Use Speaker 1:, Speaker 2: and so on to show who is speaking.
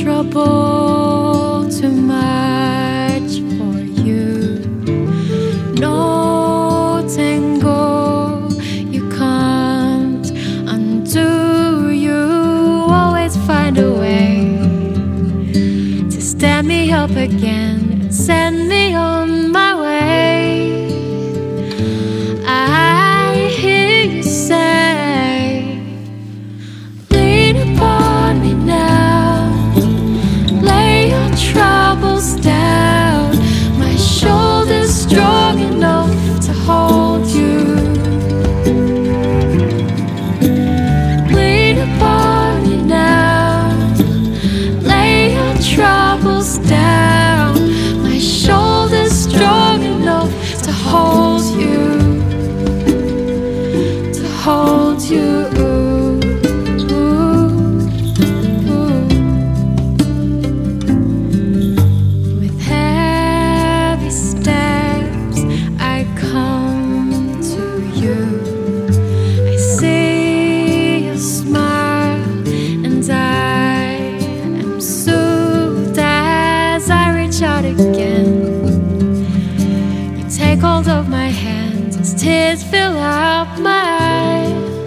Speaker 1: trouble too much for you. No tangle you can't undo. You always find a way to stand me up again and send me on my way. I hear you say, lean upon me now, lay your troubles down. My shoulder's strong enough to hold you. Lean upon me now, lay your troubles down. My shoulder's strong enough to hold you, to hold you. With heavy steps I come to you. I see your smile and I am soothed as I reach out again. You take hold of my hand as tears fill up my eyes.